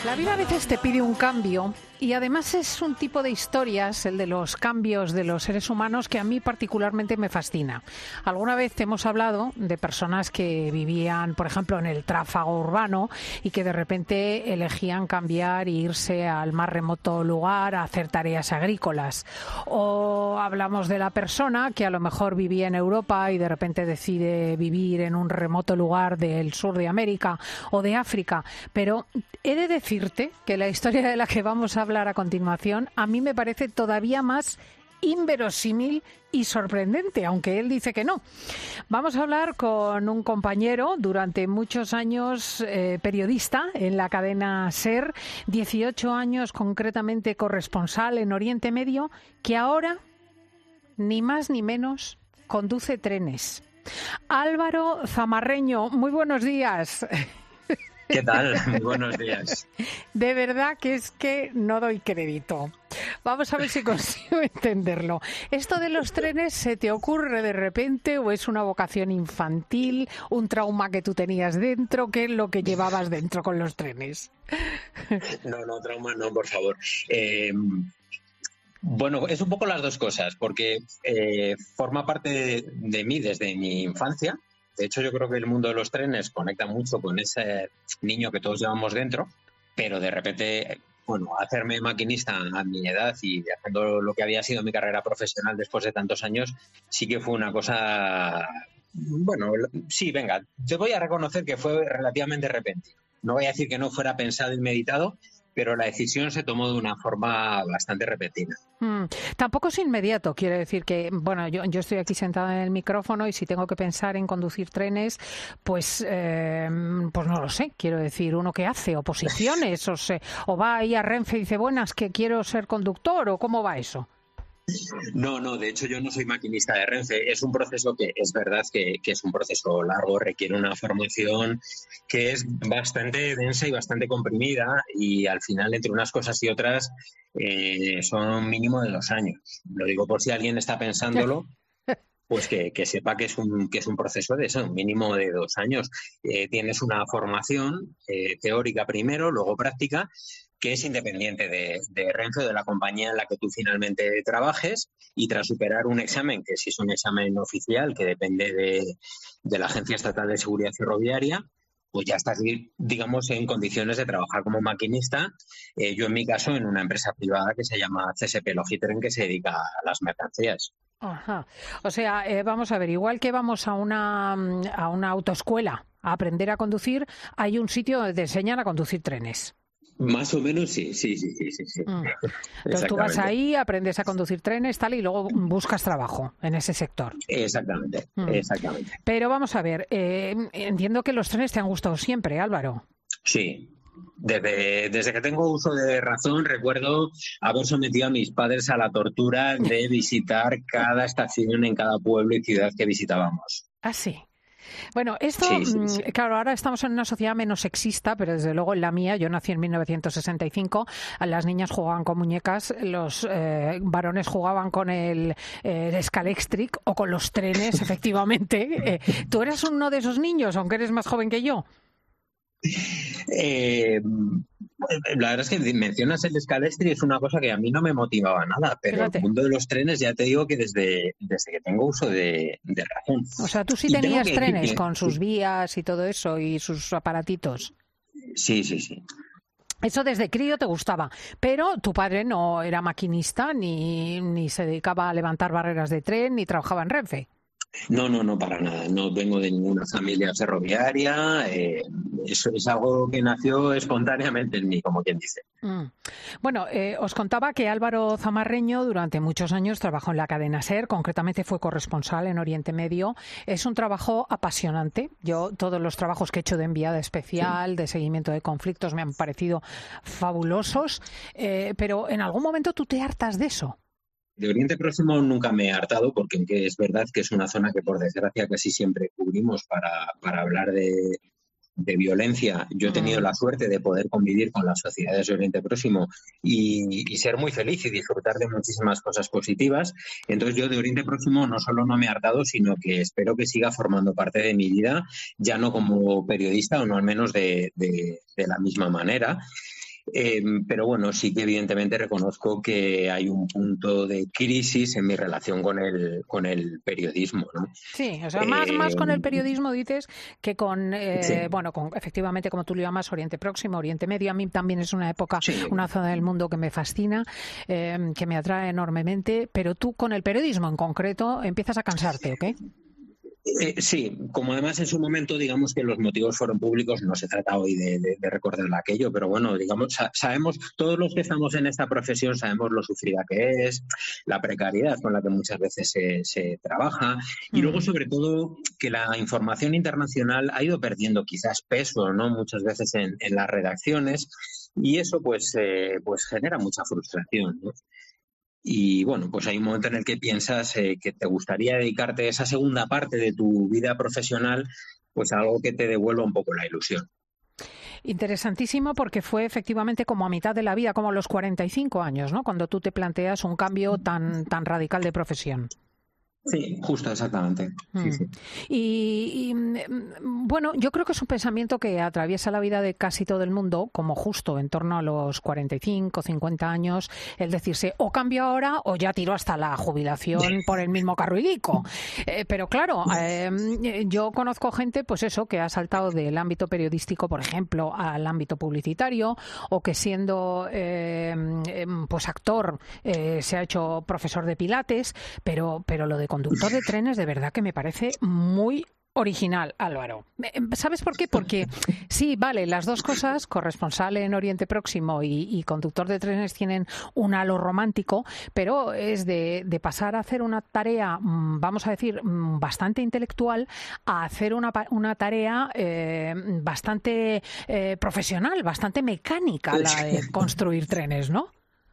La vida a veces te pide un cambio y además es un tipo de historias, el de los cambios de los seres humanos, que a mí particularmente me fascina. Alguna vez te hemos hablado de personas que vivían, por ejemplo, en el tráfago urbano y que de repente elegían cambiar e irse al más remoto lugar a hacer tareas agrícolas. O hablamos de la persona que a lo mejor vivía en Europa y de repente decide vivir en un remoto lugar del sur de América o de África. Pero he de decirte que la historia de la que vamos a hablar a continuación a mí me parece todavía más inverosímil y sorprendente, aunque él dice que no. Vamos a hablar con un compañero, durante muchos años periodista en la cadena SER, 18 años concretamente corresponsal en Oriente Medio, que ahora, ni más ni menos, conduce trenes. Álvaro Zamarreño, muy buenos días. ¿Qué tal? Muy buenos días. De verdad que es que no doy crédito. Vamos a ver si consigo entenderlo. ¿Esto de los trenes se te ocurre de repente o es una vocación infantil, un trauma que tú tenías dentro? ¿Qué es lo que llevabas dentro con los trenes? No, trauma no, por favor. Bueno, es un poco las dos cosas, porque forma parte de mí desde mi infancia. De hecho, yo creo que el mundo de los trenes conecta mucho con ese niño que todos llevamos dentro, pero de repente, bueno, hacerme maquinista a mi edad y haciendo lo que había sido mi carrera profesional después de tantos años, sí que fue una cosa... Bueno, sí, venga, te voy a reconocer que fue relativamente repentino. No voy a decir que no fuera pensado y meditado, pero la decisión se tomó de una forma bastante repentina. Tampoco es inmediato, quiero decir que, bueno, yo estoy aquí sentada en el micrófono y si tengo que pensar en conducir trenes, pues no lo sé, quiero decir, uno que hace oposiciones o va ahí a Renfe y dice, buenas, que quiero ser conductor, o ¿cómo va eso? No, de hecho yo no soy maquinista de Renfe. Es un proceso que es verdad que es un proceso largo, requiere una formación que es bastante densa y bastante comprimida y al final entre unas cosas y otras son un mínimo de 2 años. Lo digo por si alguien está pensándolo, pues que sepa que es un proceso de eso, un mínimo de 2 años. Tienes una formación teórica primero, luego práctica, que es independiente de Renfe o de la compañía en la que tú finalmente trabajes, y tras superar un examen, que sí es un examen oficial, que depende de la Agencia Estatal de Seguridad Ferroviaria, pues ya estás, digamos, en condiciones de trabajar como maquinista. Yo, en mi caso, en una empresa privada que se llama CSP Logitren, que se dedica a las mercancías. Ajá. O sea, vamos a ver, igual que vamos a una autoescuela a aprender a conducir, hay un sitio donde te enseñan a conducir trenes. Más o menos sí. Entonces tú vas ahí, aprendes a conducir trenes, tal, y luego buscas trabajo en ese sector. Exactamente. Pero vamos a ver, entiendo que los trenes te han gustado siempre, Álvaro. Sí. Desde que tengo uso de razón, recuerdo haber sometido a mis padres a la tortura de visitar cada estación en cada pueblo y ciudad que visitábamos. Ah, sí. Bueno, esto, sí. Claro, ahora estamos en una sociedad menos sexista, pero desde luego en la mía, yo nací en 1965, las niñas jugaban con muñecas, los varones jugaban con el Scalextric o con los trenes, efectivamente. ¿Tú eras uno de esos niños, aunque eres más joven que yo? La verdad es que mencionas el Scalextric, es una cosa que a mí no me motivaba nada, pero Fíjate. El mundo de los trenes ya te digo que desde que tengo uso de razón. O sea, tú sí tenías trenes con sus vías y todo eso y sus aparatitos. Sí. Eso desde crío te gustaba, pero tu padre no era maquinista ni se dedicaba a levantar barreras de tren ni trabajaba en Renfe. No, para nada. No vengo de ninguna familia ferroviaria. Eso es algo que nació espontáneamente en mí, como quien dice. Bueno, os contaba que Álvaro Zamarreño durante muchos años trabajó en la cadena SER, concretamente fue corresponsal en Oriente Medio. Es un trabajo apasionante. Yo todos los trabajos que he hecho de enviada especial, de seguimiento de conflictos, me han parecido fabulosos, pero en algún momento tú te hartas de eso. De Oriente Próximo nunca me he hartado, porque es verdad que es una zona que, por desgracia, casi siempre cubrimos para hablar de violencia. Yo he tenido la suerte de poder convivir con las sociedades de Oriente Próximo y ser muy feliz y disfrutar de muchísimas cosas positivas. Entonces yo de Oriente Próximo no solo no me he hartado, sino que espero que siga formando parte de mi vida, ya no como periodista o no al menos de la misma manera. Pero bueno, sí que evidentemente reconozco que hay un punto de crisis en mi relación con el periodismo, ¿no? Sí, o sea, más con el periodismo dices que con, Sí, efectivamente, como tú lo llamas, Oriente Próximo, Oriente Medio. A mí también es una época, sí. una zona del mundo que me fascina, que me atrae enormemente. Pero tú con el periodismo en concreto empiezas a cansarte, ¿ok? Sí, como además en su momento, digamos que los motivos fueron públicos, no se trata hoy de recordar aquello, pero bueno, digamos, sabemos, todos los que estamos en esta profesión sabemos lo sufrida que es, la precariedad con la que muchas veces se trabaja y luego sobre todo que la información internacional ha ido perdiendo quizás peso, ¿no? Muchas veces en las redacciones y eso pues genera mucha frustración, ¿no? Y bueno, pues hay un momento en el que piensas que te gustaría dedicarte esa segunda parte de tu vida profesional, pues a algo que te devuelva un poco la ilusión. Interesantísimo porque fue efectivamente como a mitad de la vida, como a los 45 años, ¿no? Cuando tú te planteas un cambio tan radical de profesión. Sí, justo, exactamente. Sí, sí. Bueno, yo creo que es un pensamiento que atraviesa la vida de casi todo el mundo, como justo en torno a los 45, 50 años, el decirse o cambio ahora o ya tiro hasta la jubilación por el mismo carruilico. Pero claro, yo conozco gente, pues eso, que ha saltado del ámbito periodístico, por ejemplo, al ámbito publicitario, o que siendo pues actor se ha hecho profesor de pilates, pero lo de conductor de trenes de verdad que me parece muy original, Álvaro. ¿Sabes por qué? Porque sí, vale, las dos cosas, corresponsal en Oriente Próximo y conductor de trenes, tienen un halo romántico, pero es de pasar a hacer una tarea, vamos a decir, bastante intelectual, a hacer una tarea bastante profesional, bastante mecánica, la de construir trenes, ¿no?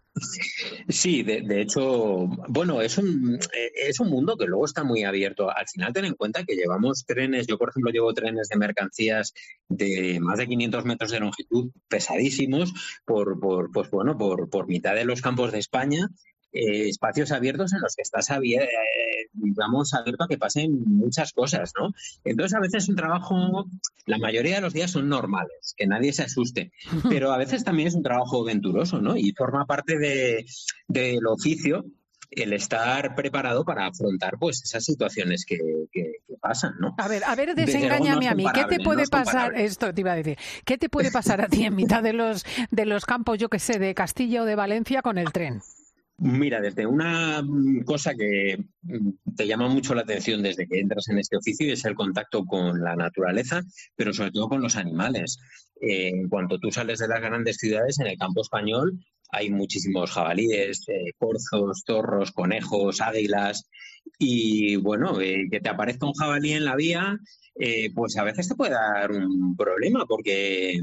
Sí, de hecho, bueno, es un mundo que luego está muy abierto. Al final, ten en cuenta que llevamos trenes, yo por ejemplo llevo trenes de mercancías de más de 500 metros de longitud, pesadísimos, pues bueno, por mitad de los campos de España, espacios abiertos en los que estás digamos, abierto a que pasen muchas cosas, ¿no? Entonces, a veces un trabajo, la mayoría de los días son normales, que nadie se asuste, pero a veces también es un trabajo venturoso, ¿no? Y forma parte del oficio el estar preparado para afrontar pues esas situaciones que pasan, ¿no? A ver, Desde luego no desengáñame es a mí. ¿Qué te comparable, no puede es pasar? comparable. Esto te iba a decir. ¿Qué te puede pasar a ti en mitad de los campos, yo que sé, de Castilla o de Valencia con el tren? Mira, desde una cosa que te llama mucho la atención desde que entras en este oficio y es el contacto con la naturaleza, pero sobre todo con los animales. En cuanto tú sales de las grandes ciudades, en el campo español hay muchísimos jabalíes, corzos, zorros, conejos, águilas y bueno, que te aparezca un jabalí en la vía, pues a veces te puede dar un problema porque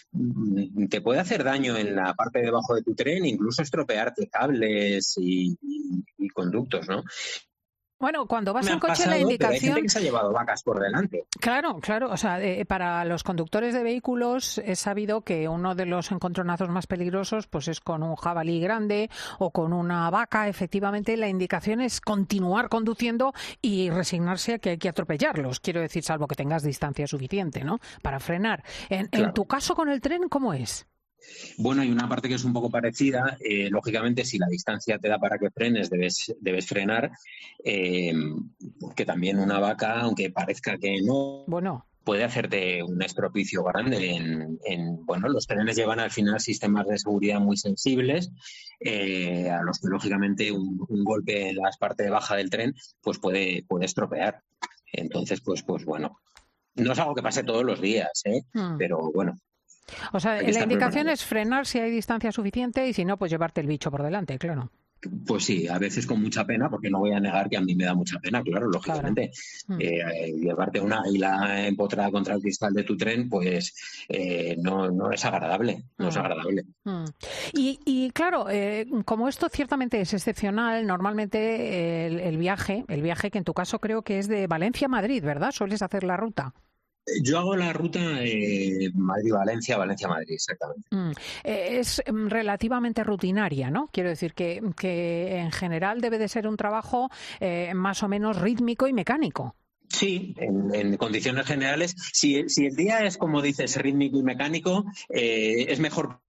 te puede hacer daño en la parte de debajo de tu tren, incluso estropearte cables y conductos, ¿no? Bueno, cuando vas Me en ha coche la pasado, pero hay gente indicación, que se ha llevado vacas por delante. claro, o sea, para los conductores de vehículos es sabido que uno de los encontronazos más peligrosos pues es con un jabalí grande o con una vaca. Efectivamente, la indicación es continuar conduciendo y resignarse a que hay que atropellarlos. Quiero decir, salvo que tengas distancia suficiente, ¿no? Para frenar. En Claro. tu caso con el tren, ¿cómo es? Bueno, hay una parte que es un poco parecida. Lógicamente, si la distancia te da para que frenes, debes frenar. Eh, que también una vaca, aunque parezca que no, Bueno. puede hacerte un estropicio grande bueno, los trenes llevan al final sistemas de seguridad muy sensibles, a los que lógicamente un golpe en la parte baja del tren pues puede estropear. Entonces, pues bueno, no es algo que pase todos los días, pero bueno, O sea, hay que la estar indicación preparado. es frenar si hay distancia suficiente y si no, pues llevarte el bicho por delante, claro. Pues sí, a veces con mucha pena, porque no voy a negar que a mí me da mucha pena, claro, Claro. lógicamente. Mm. Llevarte una águila empotrada contra el cristal de tu tren, pues no es agradable, no es Mm. agradable. Mm. Y claro, como esto ciertamente es excepcional, normalmente el viaje que en tu caso creo que es de Valencia a Madrid, ¿verdad? Sueles hacer la ruta. Yo hago la ruta Madrid-Valencia, Valencia-Madrid, exactamente. Es relativamente rutinaria, ¿no? Quiero decir que en general debe de ser un trabajo más o menos rítmico y mecánico. Sí, en condiciones generales, si el día es, como dices, rítmico y mecánico, es mejor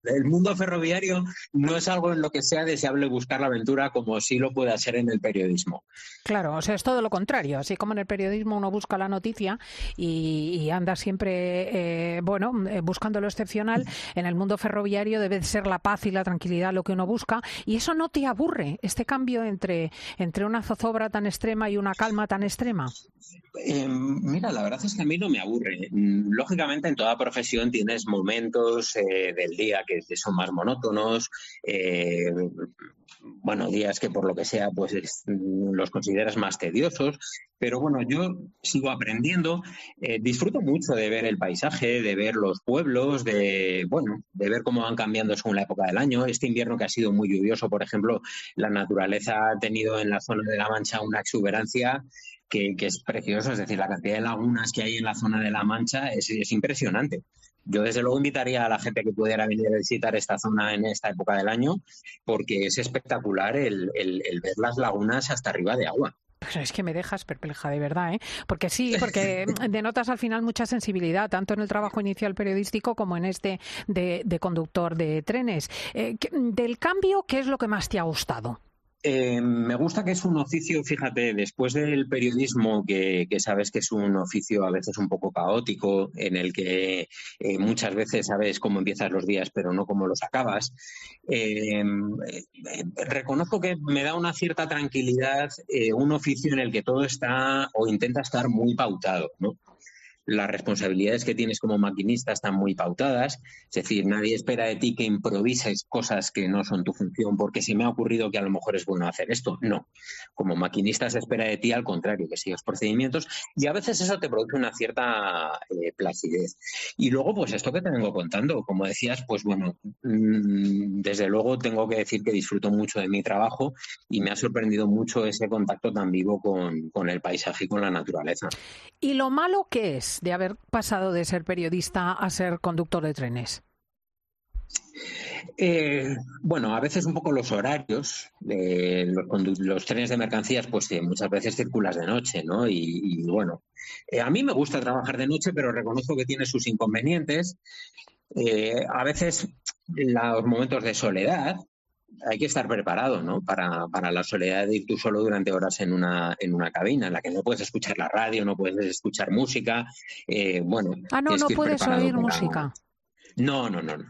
El mundo ferroviario no es algo en lo que sea deseable buscar la aventura como sí lo puede ser en el periodismo. Claro, o sea, es todo lo contrario. Así como en el periodismo uno busca la noticia y anda siempre, buscando lo excepcional, en el mundo ferroviario debe ser la paz y la tranquilidad lo que uno busca. Y eso no te aburre, este cambio entre una zozobra tan extrema y una calma tan extrema. Mira, la verdad es que a mí no me aburre. Lógicamente, en toda profesión tienes momentos del día que son más monótonos, días que por lo que sea, pues los consideras más tediosos. Pero bueno, yo sigo aprendiendo. Disfruto mucho de ver el paisaje, de ver los pueblos, de ver cómo van cambiando según la época del año. Este invierno que ha sido muy lluvioso, por ejemplo, la naturaleza ha tenido en la zona de La Mancha una exuberancia que es precioso, es decir, la cantidad de lagunas que hay en la zona de La Mancha es impresionante. Yo desde luego invitaría a la gente que pudiera venir a visitar esta zona en esta época del año, porque es espectacular el ver las lagunas hasta arriba de agua. Pero es que me dejas perpleja, de verdad, ¿eh? Porque denotas al final mucha sensibilidad, tanto en el trabajo inicial periodístico como en este de conductor de trenes. Del cambio, ¿qué es lo que más te ha gustado? Me gusta que es un oficio, fíjate, después del periodismo, que sabes que es un oficio a veces un poco caótico, en el que muchas veces sabes cómo empiezas los días, pero no cómo los acabas. Reconozco que me da una cierta tranquilidad un oficio en el que todo está o intenta estar muy pautado, ¿no? Las responsabilidades que tienes como maquinista están muy pautadas, es decir, nadie espera de ti que improvises cosas que no son tu función porque se me ha ocurrido que a lo mejor es bueno hacer esto. No, como maquinista se espera de ti al contrario, que sigas procedimientos y a veces eso te produce una cierta placidez. Y luego, pues esto que te vengo contando, como decías, pues bueno, desde luego tengo que decir que disfruto mucho de mi trabajo y me ha sorprendido mucho ese contacto tan vivo con el paisaje y con la naturaleza. ¿Y lo malo qué es de haber pasado de ser periodista a ser conductor de trenes? A veces un poco los horarios. Los trenes de mercancías, pues muchas veces circulas de noche, ¿no? A mí me gusta trabajar de noche, pero reconozco que tiene sus inconvenientes. A veces los momentos de soledad, hay que estar preparado, ¿no? Para la soledad de ir tú solo durante horas en una cabina en la que no puedes escuchar la radio, no puedes escuchar música. No puedes oír música. No.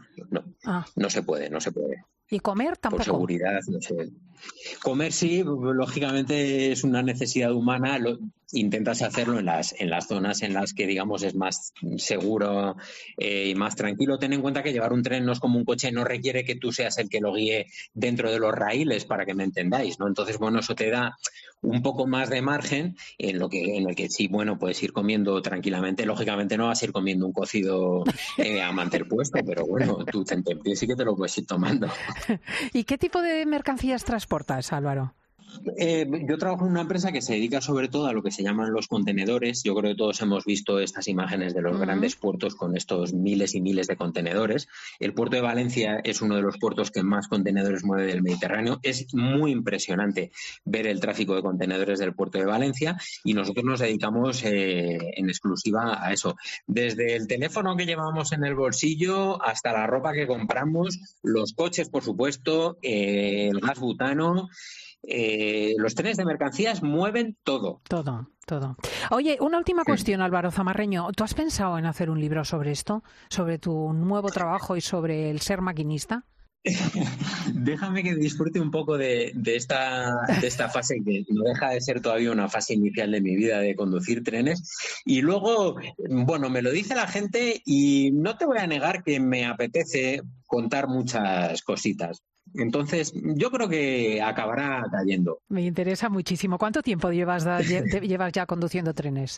No se puede. ¿Y comer tampoco? Por seguridad, no sé. Comer sí, lógicamente es una necesidad humana. Intentas hacerlo en las zonas en las que, digamos, es más seguro y más tranquilo. Ten en cuenta que llevar un tren no es como un coche, no requiere que tú seas el que lo guíe dentro de los raíles, para que me entendáis, ¿no? Entonces, eso te da un poco más de margen en el que sí, puedes ir comiendo tranquilamente. Lógicamente no vas a ir comiendo un cocido a mantel puesto, pero tú tentempié sí que te lo puedes ir tomando. ¿Y qué tipo de mercancías transportas, Álvaro? Yo trabajo en una empresa que se dedica sobre todo a lo que se llaman los contenedores. Yo creo que todos hemos visto estas imágenes de los grandes puertos con estos miles y miles de contenedores. El puerto de Valencia es uno de los puertos que más contenedores mueve del Mediterráneo. Es muy impresionante ver el tráfico de contenedores del puerto de Valencia y nosotros nos dedicamos en exclusiva a eso. Desde el teléfono que llevamos en el bolsillo hasta la ropa que compramos, los coches, por supuesto, el gas butano. Los trenes de mercancías mueven todo. Todo. Oye, una última cuestión, Álvaro Zamarreño. ¿Tú has pensado en hacer un libro sobre esto? ¿Sobre tu nuevo trabajo y sobre el ser maquinista? Déjame que disfrute un poco de esta fase que no deja de ser todavía una fase inicial de mi vida de conducir trenes. Y luego, me lo dice la gente y no te voy a negar que me apetece contar muchas cositas. Entonces, yo creo que acabará cayendo. Me interesa muchísimo. ¿Cuánto tiempo llevas ya conduciendo trenes?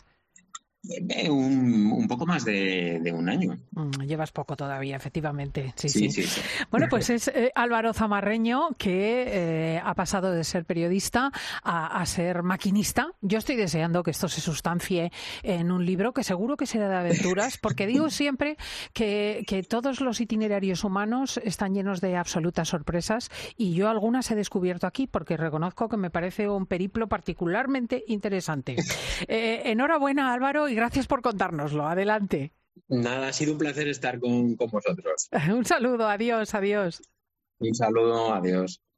Un poco más de un año. Llevas poco todavía, efectivamente. Sí. Bueno, pues es Álvaro Zamarreño, que ha pasado de ser periodista a ser maquinista. Yo estoy deseando que esto se sustancie en un libro que seguro que será de aventuras, porque digo siempre que todos los itinerarios humanos están llenos de absolutas sorpresas y yo algunas he descubierto aquí porque reconozco que me parece un periplo particularmente interesante. Enhorabuena, Álvaro, y gracias por contárnoslo. Adelante. Nada, ha sido un placer estar con vosotros. Un saludo, adiós, adiós. Un saludo, adiós.